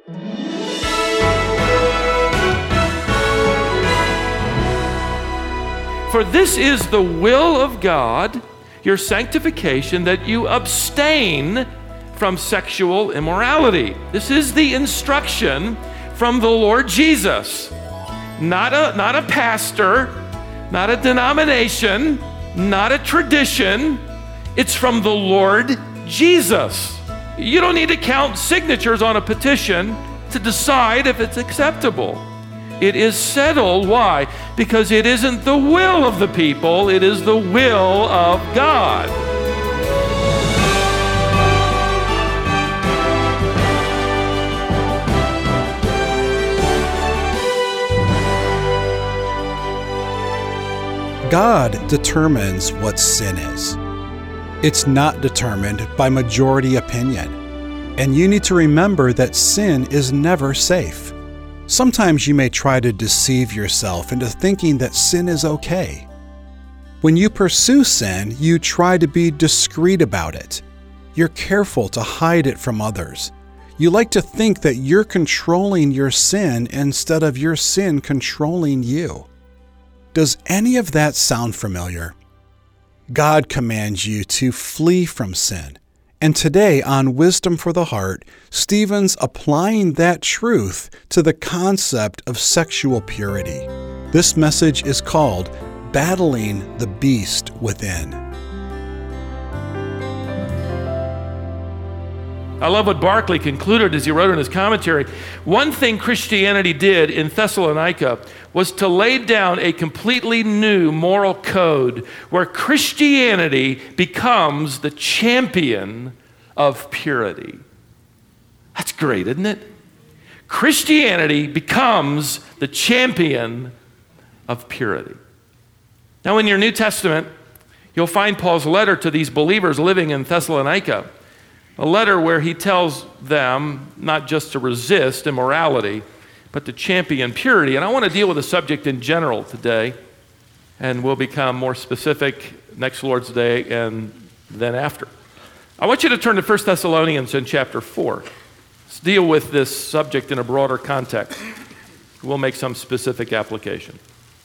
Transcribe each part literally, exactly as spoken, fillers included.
For this is the will of God, your sanctification, that you abstain from sexual immorality. This is the instruction from the Lord Jesus. Not a, not a pastor, not a denomination, not a tradition. It's from the Lord Jesus. You don't need to count signatures on a petition to decide if it's acceptable. It is settled. Why? Because it isn't the will of the people, it is the will of God. God determines what sin is. It's not determined by majority opinion. And you need to remember that sin is never safe. Sometimes you may try to deceive yourself into thinking that sin is okay. When you pursue sin, you try to be discreet about it. You're careful to hide it from others. You like to think that you're controlling your sin instead of your sin controlling you. Does any of that sound familiar? God commands you to flee from sin. And today on Wisdom for the Heart, Stephen's applying that truth to the concept of sexual purity. This message is called Battling the Beast Within. I love what Barclay concluded as he wrote in his commentary. One thing Christianity did in Thessalonica was to lay down a completely new moral code where Christianity becomes the champion of purity. That's great, isn't it? Christianity becomes the champion of purity. Now, in your New Testament, you'll find Paul's letter to these believers living in Thessalonica. A letter where he tells them not just to resist immorality, but to champion purity. And I want to deal with the subject in general today, and we'll become more specific next Lord's Day and then after. I want you to turn to First Thessalonians in chapter four. Let's deal with this subject in a broader context. We'll make some specific application.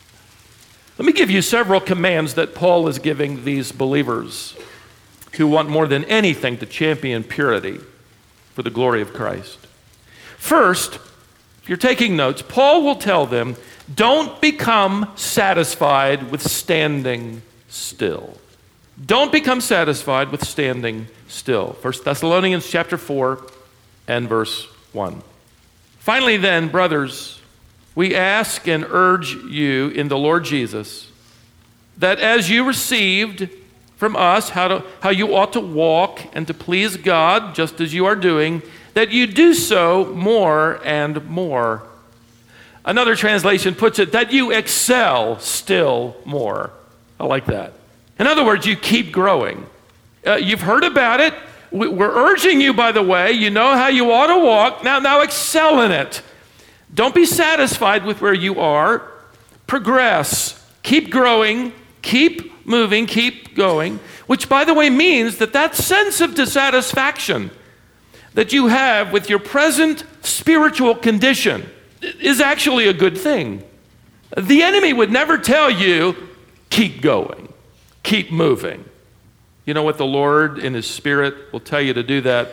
Let me give you several commands that Paul is giving these believers who want more than anything to champion purity for the glory of Christ. First, if you're taking notes, Paul will tell them, don't become satisfied with standing still. Don't become satisfied with standing still. First Thessalonians chapter four and verse one. Finally then, brothers, we ask and urge you in the Lord Jesus that as you received from us how to how you ought to walk and to please God, just as you are doing, that you do so more and more. Another translation puts it, that you excel still more. I like that. In other words, you keep growing. Uh, you've heard about it. We're urging you, by the way, you know how you ought to walk. Now, now excel in it. Don't be satisfied with where you are. Progress. Keep growing. Keep moving, keep going, which, by the way, means that that sense of dissatisfaction that you have with your present spiritual condition is actually a good thing. The enemy would never tell you, keep going, keep moving. You know what? The Lord in His Spirit will tell you to do that.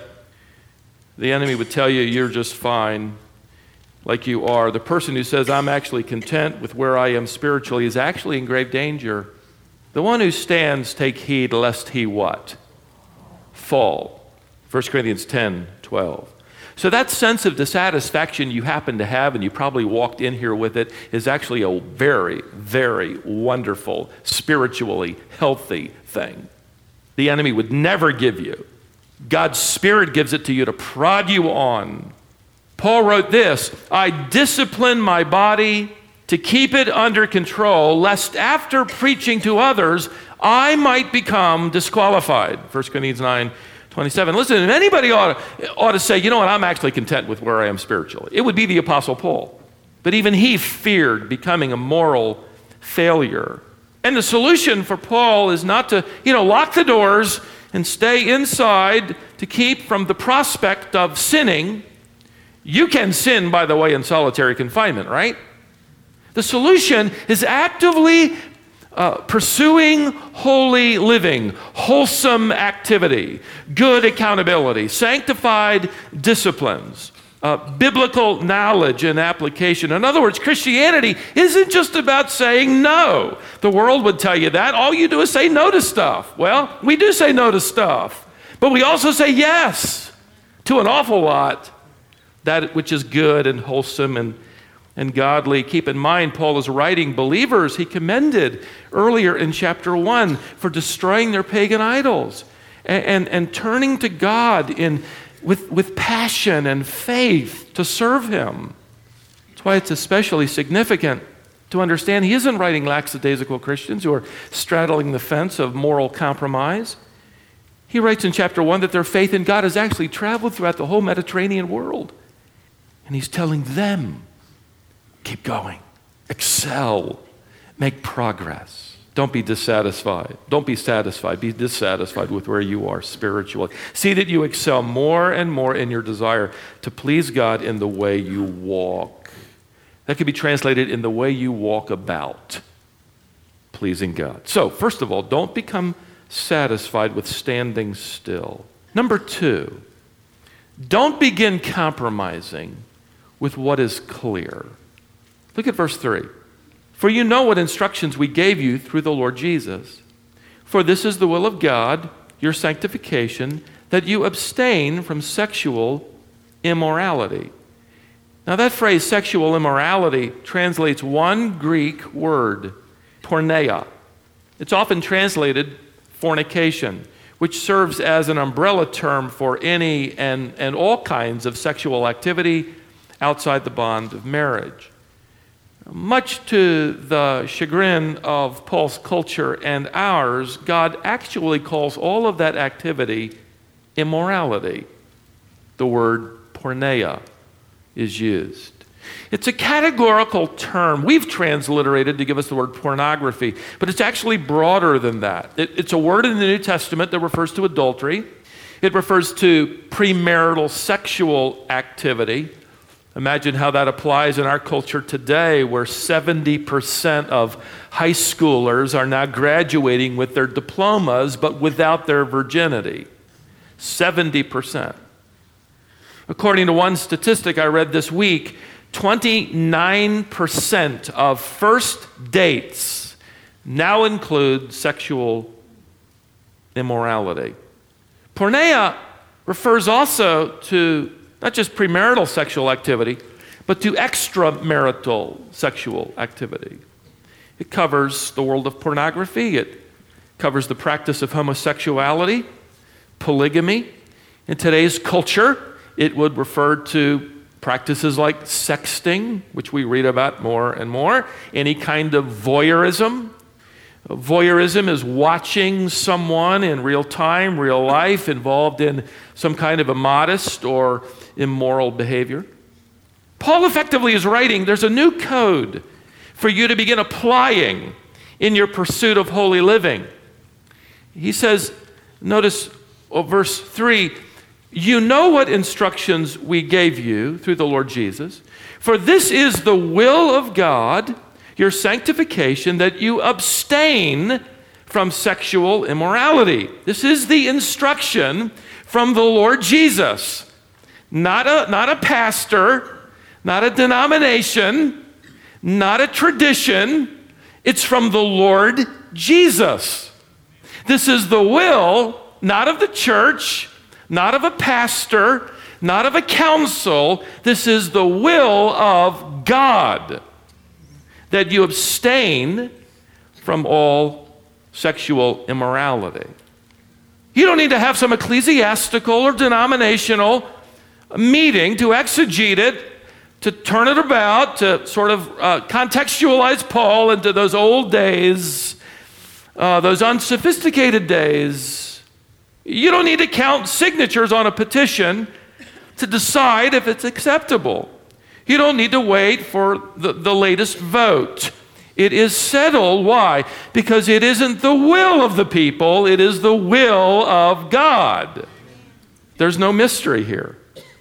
The enemy would tell you you're just fine like you are. The person who says, I'm actually content with where I am spiritually is actually in grave danger. The one who stands, take heed lest he what? Fall. First Corinthians ten, twelve. So that sense of dissatisfaction you happen to have, and you probably walked in here with it, is actually a very, very wonderful, spiritually healthy thing. The enemy would never give you. God's Spirit gives it to you to prod you on. Paul wrote this, I discipline my body to keep it under control, lest after preaching to others, I might become disqualified. First Corinthians nine, twenty-seven. Listen, if anybody ought to, ought to say, you know what, I'm actually content with where I am spiritually, it would be the Apostle Paul. But even he feared becoming a moral failure. And the solution for Paul is not to, you know, lock the doors and stay inside to keep from the prospect of sinning. You can sin, by the way, in solitary confinement, right? The solution is actively uh, pursuing holy living, wholesome activity, good accountability, sanctified disciplines, uh, biblical knowledge and application. In other words, Christianity isn't just about saying no. The world would tell you that. All you do is say no to stuff. Well, we do say no to stuff, but we also say yes to an awful lot, that which is good and wholesome and and godly. Keep in mind, Paul is writing believers he commended earlier in chapter one for destroying their pagan idols and, and, and turning to God in, with, with passion and faith to serve him. That's why it's especially significant to understand he isn't writing lackadaisical Christians who are straddling the fence of moral compromise. He writes in chapter one that their faith in God has actually traveled throughout the whole Mediterranean world. And he's telling them, keep going, excel, make progress. Don't be dissatisfied. Don't be satisfied. Be dissatisfied with where you are spiritually. See that you excel more and more in your desire to please God in the way you walk. That could be translated in the way you walk about pleasing God. So, first of all, don't become satisfied with standing still. Number two, don't begin compromising with what is clear. Look at verse three. For you know what instructions we gave you through the Lord Jesus. For this is the will of God, your sanctification, that you abstain from sexual immorality. Now that phrase, sexual immorality, translates one Greek word, porneia. It's often translated fornication, which serves as an umbrella term for any and, and all kinds of sexual activity outside the bond of marriage. Much to the chagrin of Paul's culture and ours, God actually calls all of that activity immorality. The word porneia is used. It's a categorical term we've transliterated to give us the word pornography, but it's actually broader than that. It, it's a word in the New Testament that refers to adultery. It refers to premarital sexual activity. Imagine how that applies in our culture today, where seventy percent of high schoolers are now graduating with their diplomas, but without their virginity. seventy percent. According to one statistic I read this week, twenty-nine percent of first dates now include sexual immorality. Porneia refers also to not just premarital sexual activity, but to extramarital sexual activity. It covers the world of pornography. It covers the practice of homosexuality, polygamy. In today's culture, it would refer to practices like sexting, which we read about more and more, any kind of voyeurism. Voyeurism is watching someone in real time, real life, involved in some kind of immodest or immoral behavior. Paul effectively is writing, there's a new code for you to begin applying in your pursuit of holy living. He says, notice oh, verse three, you know what instructions we gave you through the Lord Jesus, for this is the will of God, your sanctification, that you abstain from sexual immorality. This is the instruction from the Lord Jesus. Not a, not a pastor, not a denomination, not a tradition. It's from the Lord Jesus. This is the will, not of the church, not of a pastor, not of a council. This is the will of God, that you abstain from all sexual immorality. You don't need to have some ecclesiastical or denominational meeting to exegete it, to turn it about, to sort of uh, contextualize Paul into those old days, uh, those unsophisticated days. You don't need to count signatures on a petition to decide if it's acceptable. You don't need to wait for the, the latest vote. It is settled. Why? Because it isn't the will of the people, it is the will of God. There's no mystery here.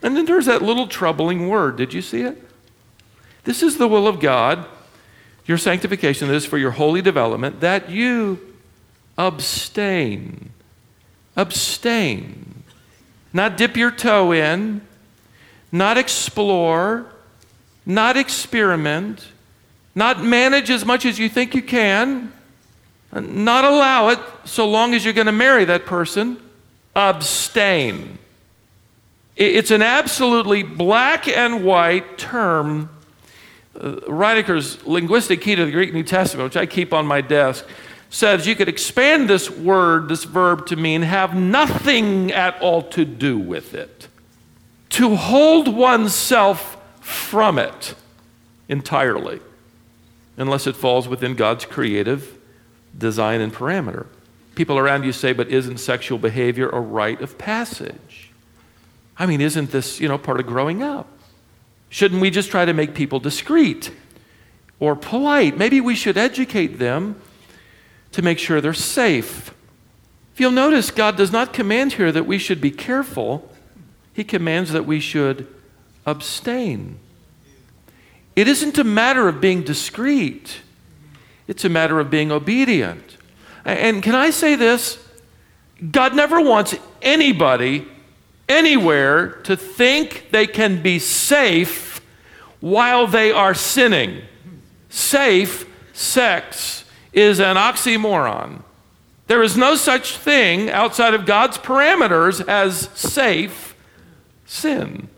And then there's that little troubling word. Did you see it? This is the will of God, your sanctification, that is for your holy development, that you abstain. Abstain. Not dip your toe in, not explore, not experiment, not manage as much as you think you can, not allow it so long as you're going to marry that person. Abstain. It's an absolutely black and white term. Uh, Reineker's Linguistic Key to the Greek New Testament, which I keep on my desk, says you could expand this word, this verb, to mean have nothing at all to do with it. To hold oneself from it entirely, unless it falls within God's creative design and parameter. People around you say, but isn't sexual behavior a rite of passage? I mean, isn't this, you know, part of growing up? Shouldn't we just try to make people discreet or polite? Maybe we should educate them to make sure they're safe. If you'll notice, God does not command here that we should be careful. He commands that we should abstain. It isn't a matter of being discreet. It's a matter of being obedient. And can I say this? God never wants anybody anywhere to think they can be safe while they are sinning. Safe sex is an oxymoron. There is no such thing outside of God's parameters as safe sin.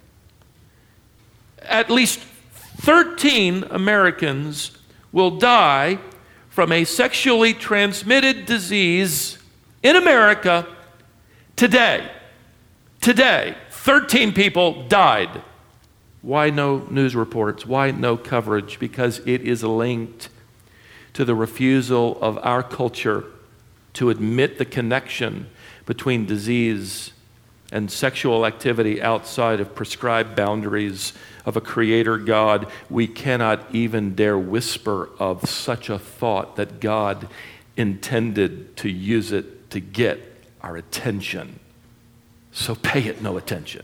At least thirteen Americans will die from a sexually transmitted disease in America today. Today, thirteen people died. Why no news reports? Why no coverage? Because it is linked to the refusal of our culture to admit the connection between disease and sexual activity outside of prescribed boundaries of a creator God. We cannot even dare whisper of such a thought that God intended to use it to get our attention. So pay it no attention.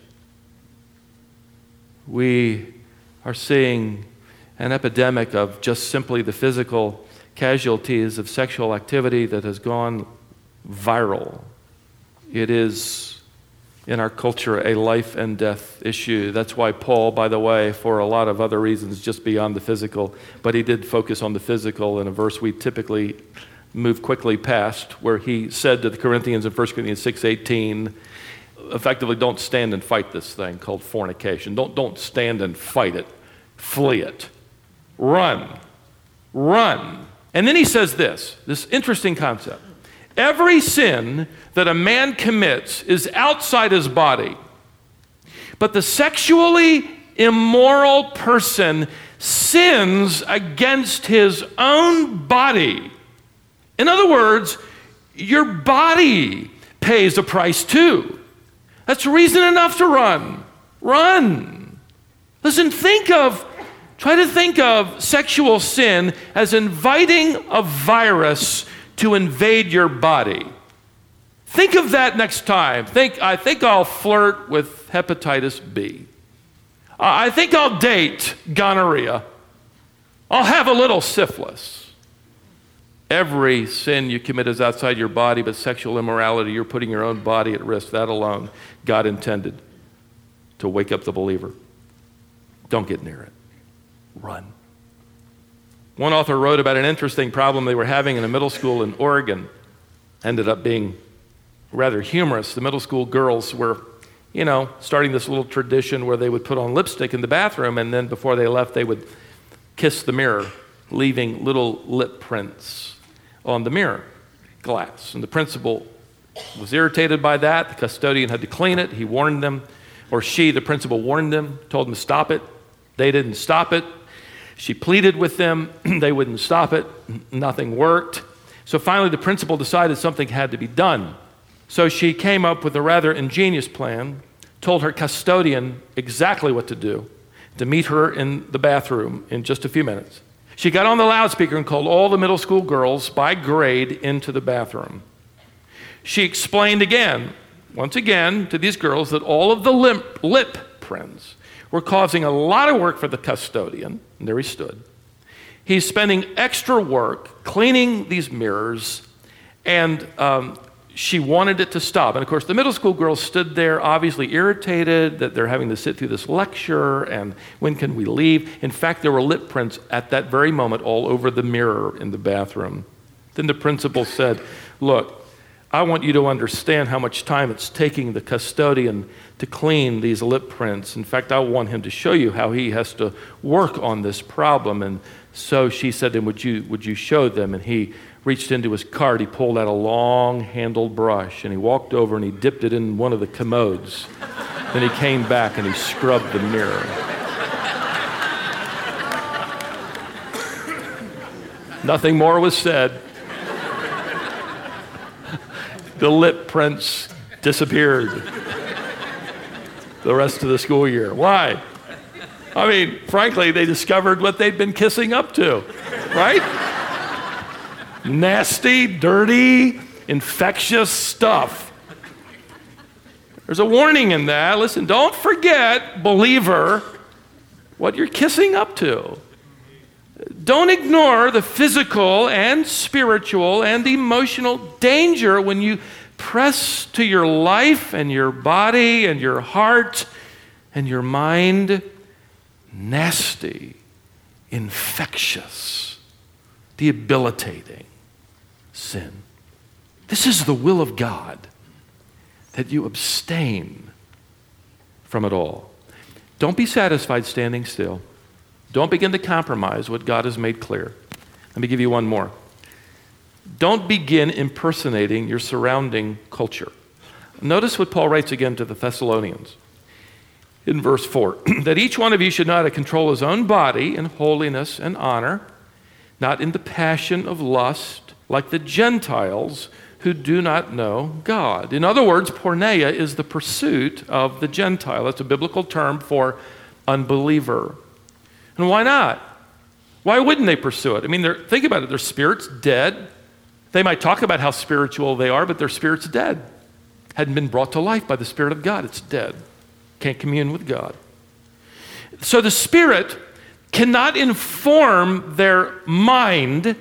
We are seeing an epidemic of just simply the physical casualties of sexual activity that has gone viral. It is, in our culture, a life and death issue. That's why Paul, by the way, for a lot of other reasons just beyond the physical, but he did focus on the physical in a verse we typically move quickly past, where he said to the Corinthians in First Corinthians six eighteen, effectively, don't stand and fight this thing called fornication. Don't, don't stand and fight it. Flee it. Run. Run. And then he says this, this interesting concept. Every sin that a man commits is outside his body, but the sexually immoral person sins against his own body. In other words, your body pays a price too. That's reason enough to run. Run. Listen, think of, try to think of sexual sin as inviting a virus to invade your body. Think of that next time. Think, I think I'll flirt with hepatitis B. I think I'll date gonorrhea. I'll have a little syphilis. Every sin you commit is outside your body, but sexual immorality, you're putting your own body at risk. That alone, God intended to wake up the believer. Don't get near it. Run. One author wrote about an interesting problem they were having in a middle school in Oregon. Ended up being rather humorous. The middle school girls were, you know, starting this little tradition where they would put on lipstick in the bathroom, and then before they left, they would kiss the mirror, leaving little lip prints on the mirror glass. And the principal was irritated by that. The custodian had to clean it. He warned them, or she, the principal, warned them, told them to stop it. They didn't stop it. She pleaded with them. They wouldn't stop it. Nothing worked. So finally, the principal decided something had to be done. So she came up with a rather ingenious plan, told her custodian exactly what to do, to meet her in the bathroom in just a few minutes. She got on the loudspeaker and called all the middle school girls by grade into the bathroom. She explained again, once again, to these girls that all of the lip, lip prints were causing a lot of work for the custodian, and there he stood. He's spending extra work cleaning these mirrors, and um, she wanted it to stop. And of course, the middle school girls stood there obviously irritated that they're having to sit through this lecture, and when can we leave? In fact, there were lip prints at that very moment all over the mirror in the bathroom. Then the principal said, look, I want you to understand how much time it's taking the custodian to clean these lip prints. In fact, I want him to show you how he has to work on this problem. And so she said to him, would you, would you show them? And he reached into his cart, he pulled out a long-handled brush, and he walked over and he dipped it in one of the commodes. Then he came back and he scrubbed the mirror. Nothing more was said. The lip prints disappeared the rest of the school year. Why? I mean, frankly, they discovered what they'd been kissing up to, right? Nasty, dirty, infectious stuff. There's a warning in that. Listen, don't forget, believer, what you're kissing up to. Don't ignore the physical and spiritual and emotional danger when you press to your life and your body and your heart and your mind nasty, infectious, debilitating sin. This is the will of God, that you abstain from it all. Don't be satisfied standing still. Don't begin to compromise what God has made clear. Let me give you one more. Don't begin impersonating your surrounding culture. Notice what Paul writes again to the Thessalonians in verse four, that each one of you should know how to control his own body in holiness and honor, not in the passion of lust, like the Gentiles who do not know God. In other words, porneia is the pursuit of the Gentile. That's a biblical term for unbeliever. And why not? Why wouldn't they pursue it? I mean, think about it. Their spirit's dead. They might talk about how spiritual they are, but their spirit's dead. Hadn't been brought to life by the Spirit of God. It's dead. Can't commune with God. So the Spirit cannot inform their mind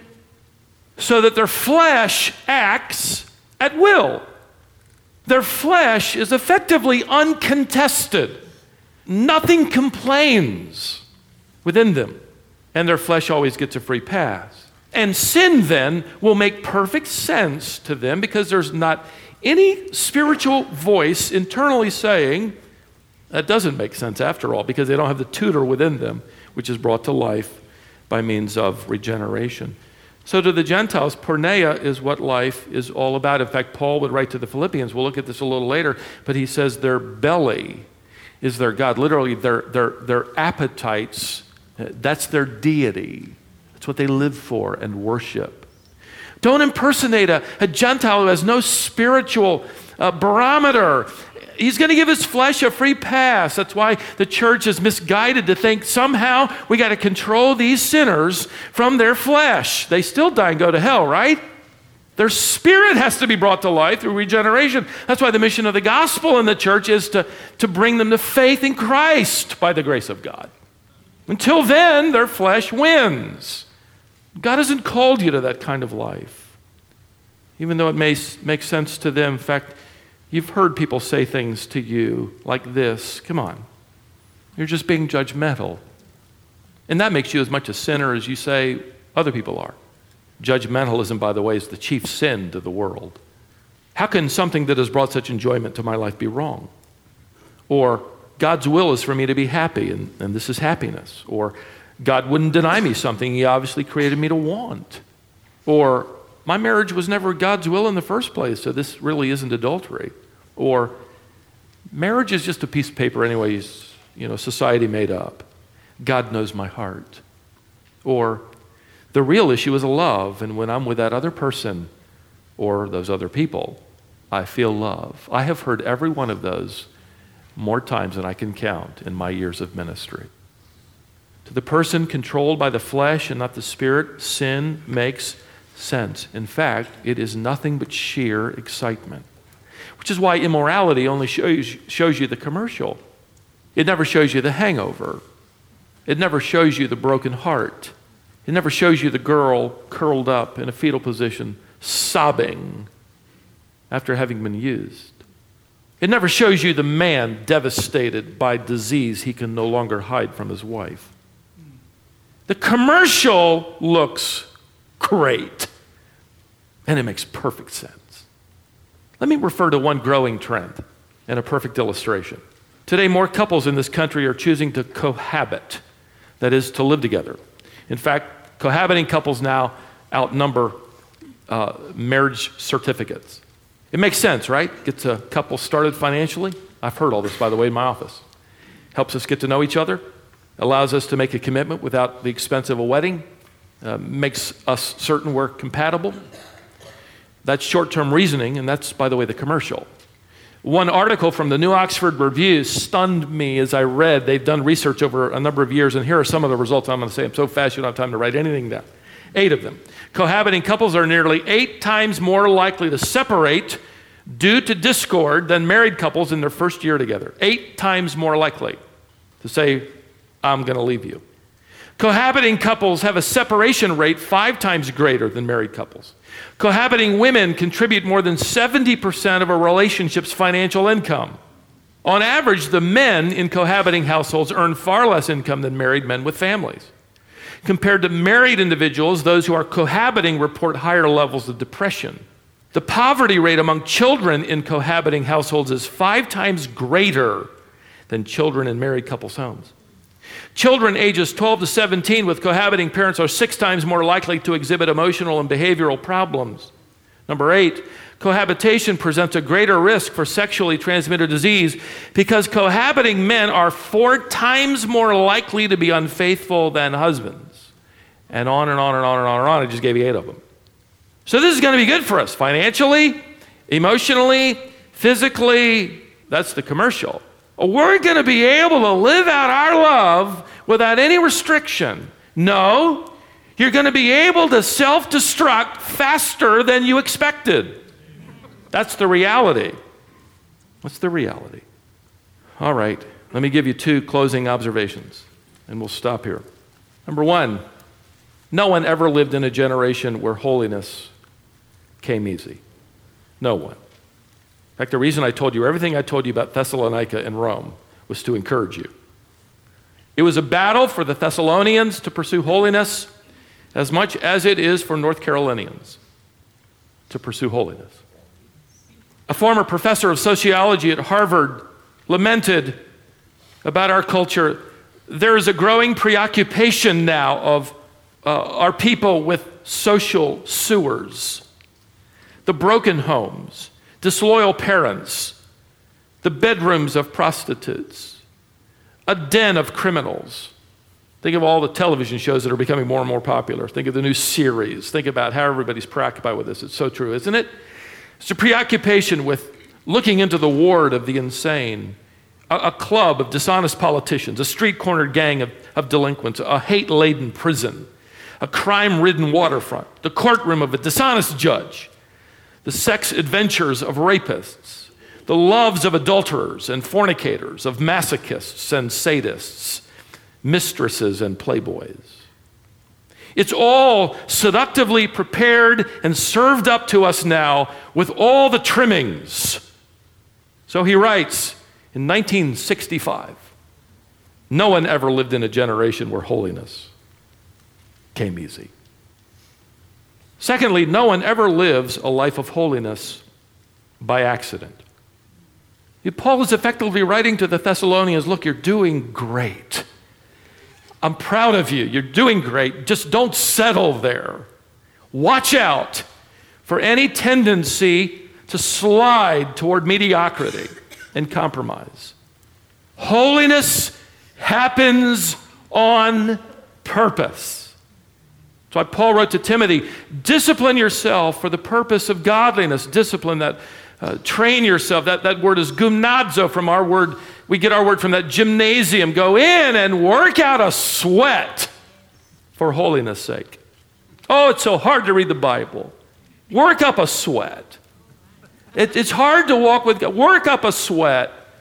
so that their flesh acts at will. Their flesh is effectively uncontested. Nothing complains within them, and their flesh always gets a free pass. And sin then will make perfect sense to them because there's not any spiritual voice internally saying, that doesn't make sense after all, because they don't have the tutor within them, which is brought to life by means of regeneration. So to the Gentiles, porneia is what life is all about. In fact, Paul would write to the Philippians, we'll look at this a little later, but he says their belly is their God. Literally, their, their, their appetites, that's their deity. That's what they live for and worship. Don't impersonate a, a Gentile who has no spiritual uh, barometer. He's going to give his flesh a free pass. That's why the church is misguided to think somehow we got to control these sinners from their flesh. They still die and go to hell, right? Their spirit has to be brought to life through regeneration. That's why the mission of the gospel in the church is to, to bring them to faith in Christ by the grace of God. Until then, their flesh wins. God hasn't called you to that kind of life, even though it may make sense to them. In fact, you've heard people say things to you like this. Come on, you're just being judgmental. And that makes you as much a sinner as you say other people are. Judgmentalism, by the way, is the chief sin to the world. How can something that has brought such enjoyment to my life be wrong? Or God's will is for me to be happy, and, and this is happiness. Or God wouldn't deny me something He obviously created me to want. Or my marriage was never God's will in the first place, so this really isn't adultery. Or marriage is just a piece of paper anyways, you know, society made up. God knows my heart. Or the real issue is love, and when I'm with that other person or those other people, I feel love. I have heard every one of those more times than I can count in my years of ministry. To the person controlled by the flesh and not the spirit, sin makes sense. In fact, it is nothing but sheer excitement, which is why immorality only shows, shows you the commercial. It never shows you the hangover. It never shows you the broken heart. It never shows you the girl curled up in a fetal position, sobbing after having been used. It never shows you the man devastated by disease he can no longer hide from his wife. The commercial looks great, and it makes perfect sense. Let me refer to one growing trend and a perfect illustration. Today, more couples in this country are choosing to cohabit, that is, to live together. In fact, cohabiting couples now outnumber uh, marriage certificates. It makes sense, right? Gets a couple started financially. I've heard all this, by the way, in my office. Helps us get to know each other, allows us to make a commitment without the expense of a wedding, uh, makes us certain we're compatible. That's short-term reasoning, and that's, by the way, the commercial. One article from the New Oxford Review stunned me as I read. They've done research over a number of years, and here are some of the results. I'm going to say them so fast you don't have time to write anything down. Eight of them. Cohabiting couples are nearly eight times more likely to separate due to discord than married couples in their first year together. Eight times more likely to say, I'm going to leave you. Cohabiting couples have a separation rate five times greater than married couples. Cohabiting women contribute more than seventy percent of a relationship's financial income. On average, the men in cohabiting households earn far less income than married men with families. Compared to married individuals, those who are cohabiting report higher levels of depression. The poverty rate among children in cohabiting households is five times greater than children in married couples' homes. Children ages twelve to seventeen with cohabiting parents are six times more likely to exhibit emotional and behavioral problems. Number eight, cohabitation presents a greater risk for sexually transmitted disease because cohabiting men are four times more likely to be unfaithful than husbands. And on and on and on and on and on. I just gave you eight of them. So this is going to be good for us financially, emotionally, physically. That's the commercial. We're going to be able to live out our love without any restriction. No, you're going to be able to self-destruct faster than you expected. That's the reality. What's the reality? All right, let me give you two closing observations, and we'll stop here. Number one, no one ever lived in a generation where holiness came easy. No one. In fact, the reason I told you everything I told you about Thessalonica and Rome was to encourage you. It was a battle for the Thessalonians to pursue holiness as much as it is for North Carolinians to pursue holiness. A former professor of sociology at Harvard lamented about our culture. There is a growing preoccupation now of uh, our people with social sewers, the broken homes, disloyal parents, the bedrooms of prostitutes, a den of criminals. Think of all the television shows that are becoming more and more popular. Think of the new series. Think about how everybody's preoccupied with this. It's so true, isn't it? It's a preoccupation with looking into the ward of the insane, a, a club of dishonest politicians, a street-cornered gang of, of delinquents, a hate-laden prison, a crime-ridden waterfront, the courtroom of a dishonest judge, the sex adventures of rapists, the loves of adulterers and fornicators, of masochists and sadists, mistresses and playboys. It's all seductively prepared and served up to us now with all the trimmings. So he writes in nineteen sixty-five, no one ever lived in a generation where holiness came easy. Secondly, no one ever lives a life of holiness by accident. Paul is effectively writing to the Thessalonians, look, you're doing great. I'm proud of you. You're doing great. Just don't settle there. Watch out for any tendency to slide toward mediocrity and compromise. Holiness happens on purpose. That's why Paul wrote to Timothy, discipline yourself for the purpose of godliness. Discipline, that uh, train yourself. That, that word is gymnazo from our word. We get our word from that gymnasium. Go in and work out a sweat for holiness' sake. Oh, it's so hard to read the Bible. Work up a sweat. It, it's hard to walk with God. Work up a sweat.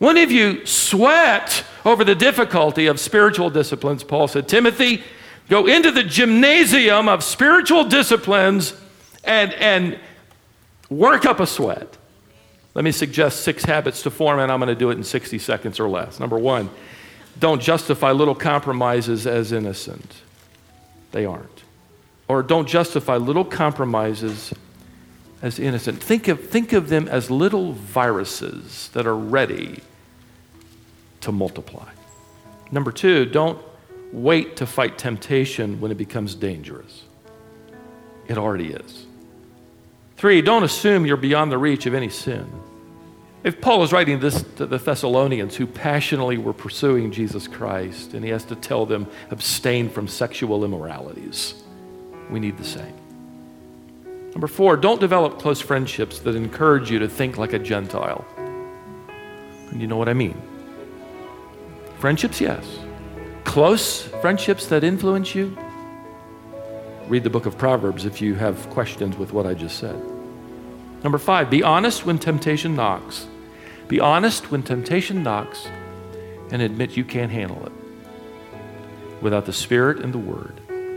One of you sweat over the difficulty of spiritual disciplines. Paul said, Timothy, go into the gymnasium of spiritual disciplines and, and work up a sweat. Let me suggest six habits to form, and I'm going to do it in sixty seconds or less. Number one, don't justify little compromises as innocent. They aren't. Or don't justify little compromises as innocent. Think of, think of them as little viruses that are ready to multiply. Number two, don't wait to fight temptation when it becomes dangerous. It already is. Three, don't assume you're beyond the reach of any sin. If Paul is writing this to the Thessalonians who passionately were pursuing Jesus Christ, and he has to tell them, abstain from sexual immoralities, we need the same. Number four, don't develop close friendships that encourage you to think like a Gentile. And you know what I mean. Friendships, yes. Close friendships that influence you? Read the book of Proverbs if you have questions with what I just said. Number five, be honest when temptation knocks. Be honest when temptation knocks and admit you can't handle it without the Spirit and the Word.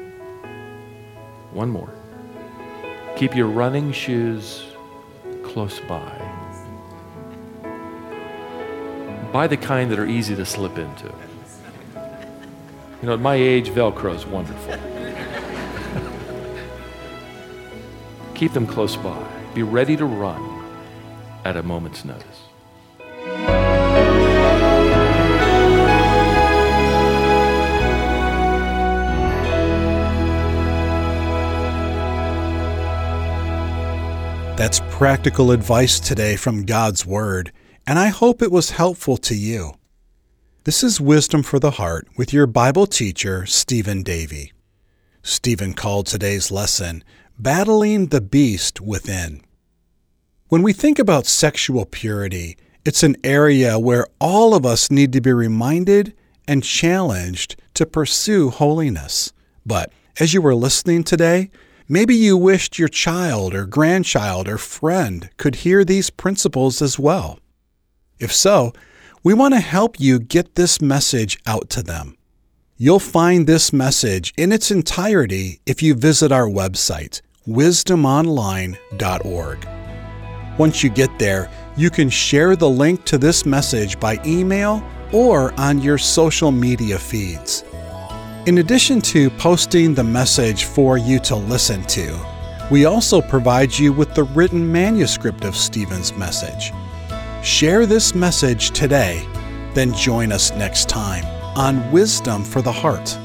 One more. Keep your running shoes close by. Buy the kind that are easy to slip into. You know, at my age, Velcro is wonderful. Keep them close by. Be ready to run at a moment's notice. That's practical advice today from God's Word, and I hope it was helpful to you. This is Wisdom for the Heart with your Bible teacher, Stephen Davey. Stephen called today's lesson, Battling the Beast Within. When we think about sexual purity, it's an area where all of us need to be reminded and challenged to pursue holiness. But as you were listening today, maybe you wished your child or grandchild or friend could hear these principles as well. If so, we want to help you get this message out to them. You'll find this message in its entirety if you visit our website, wisdom online dot org. Once you get there, you can share the link to this message by email or on your social media feeds. In addition to posting the message for you to listen to, we also provide you with the written manuscript of Stephen's message. Share this message today, then join us next time on Wisdom for the Heart.